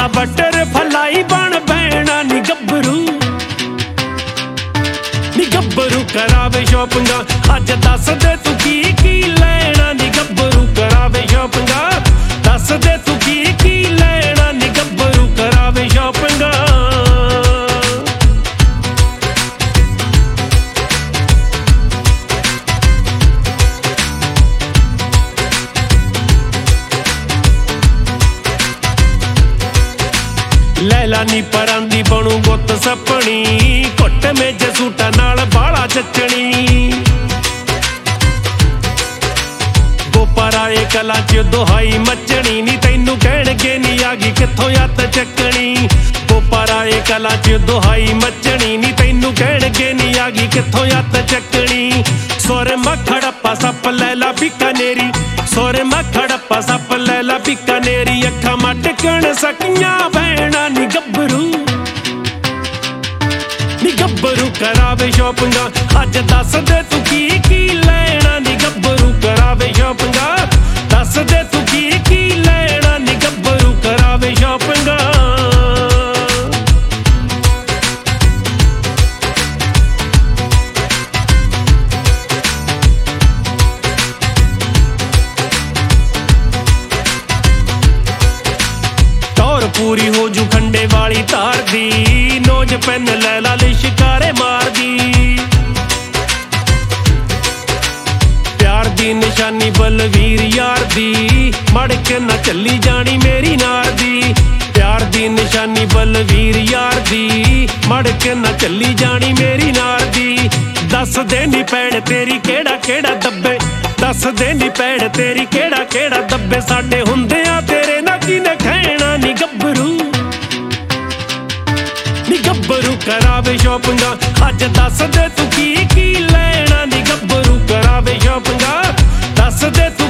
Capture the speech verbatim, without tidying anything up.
ਸੋਹਣਾ butter fly ਬਣ ਬੈਣਾ ਨੀ ਗੱਭਰੂ ਨੀ ਗੱਭਰੂ ਕਰਾਵੇ ਸ਼ੋਪਿੰਗਾਂ ਅੱਜ ਦੱਸ ਦੇ ਤੂੰ ਕੀ ਕੀ ਲੈਣਾ ਨੀ ਗੱਭਰੂ ਕਰਾਵੇ ਸ਼ੋਪਿੰਗਾਂ ਦੱਸ ਦੇ ਤੂੰ ਕੀ ਕੀ ਲੈਣਾ ਨੀ ਗੱਭਰੂ ਕਰਾਵੇ ਸ਼ੋਪਿੰਗਾਂ ਲੈਲਾ ਨੀ ਪਰਾਂ ਦੀ ਬਣੂ ਗੁੱਤ ਸੱਪਣੀ ਘੁੱਟ ਮੇਜ ਸੂਟਾਂ ਨਾਲ ਬਾਲਾ ਚੱਚਣੀ ਗੋਪਰਾਏ ਕਲਾ ਚ ਦੁਹਾਈ ਮੱਚਣੀ ਨੀ ਤੈਨੂੰ ਕਹਿਣਗੇ ਨੀ ਆ ਗਈ ਕਿੱਥੋਂ ਹੱਥ ਚੱਕਣੀ ਗੋਪਰਾਏ ਕਲਾ ਚ ਦੁਹਾਈ ਮੱਚਣੀ ਨੀ ਤੈਨੂੰ ਕਹਿਣਗੇ ਨੀ ਆ ਗਈ ਕਿੱਥੋਂ ਹੱਥ ਚੱਕਣੀ ਸੁਰ ਮਖੜੱਪਾ ਸੱਪ ਲੈਲਾ ਬੀਕਾਨੇਰੀ ਸੁਰ ਮਖੜੱਪਾ ਸੱਪ ਲੈਲਾ ਬੀਕਾਨੇਰੀ ਅੱਖਾਂ ਮਟਕਣ ਸਕੀਆਂ ਭੈਣਾਂ ਨੀ ਗੱਭਰੂ ਨੀ ਗੱਭਰੂ ਕਰਾਵੇ ਸ਼ੋਪਿੰਗਾਂ ਅੱਜ ਦੱਸ ਦੇ ਤੂੰ ਕੀ ਕੀ ਲੈਣਾ ਨੀ ਗੱਭਰੂ ਕਰਾਵੇ ਸ਼ੋਪਿੰਗਾਂ ਦੱਸ ਦੇ ਤੂੰ ਕੀ ਕੀ ਲੈਣਾ ਨੀ ਗੱਭਰੂ ਕਰਾਵੇ ਸ਼ੋਪਿੰਗਾਂ ਪੂਰੀ ਹੋ ਜੂ ਖੰਡੇ ਵਾਲੀ ਧਾਰ ਦੀ ਨੋਜ ਪੈਨ ਲੈ ਲਾ ਲਈ ਸ਼ਿਕਾਰੇ ਮਾਰਦੀ ਪਿਆਰ ਦੀ ਨਿਸ਼ਾਨੀ ਬਲਵੀਰ ਯਾਰ ਦੀ ਮੜ ਕੇ ਨਾ ਚੱਲੀ ਜਾਣੀ ਮੇਰੀ ਨਾਰ ਦੀ ਪਿਆਰ ਦੀ ਨਿਸ਼ਾਨੀ ਬਲਵੀਰ ਯਾਰ ਦੀ ਮੜ ਕੇ ਨਾ ਚੱਲੀ ਜਾਣੀ ਮੇਰੀ ਨਾਰ ਦੀ ਦੱਸ ਦੇ ਨੀ ਪੈੜ ਤੇਰੀ ਕਿਹੜਾ ਕਿਹੜਾ ਦੱਬੇ ਦੱਸ ਦੇ ਨੀ ਪੈੜ ਤੇਰੀ ਕਿਹੜਾ ਕਿਹੜਾ ਦੱਬੇ ਸਾਡੇ ਹੁੰਦਿਆਂ ਤੇਰੇ ਨਾਲ ਕਿਨੇ ਖੈਣਾ ਨੀ ਗੱਭਰੂ ਨੀ ਗੱਭਰੂ ਕਰਾਵੇ ਸ਼ੋਪਿੰਗਾਂ ਅੱਜ ਦੱਸ ਦੇ ਤੂੰ ਕੀ ਕੀ ਲੈਣਾ ਨੀ ਗੱਭਰੂ ਕਰਾਵੇ ਸ਼ੋਪਿੰਗਾਂ ਦੱਸ ਦੇ ਤੂੰ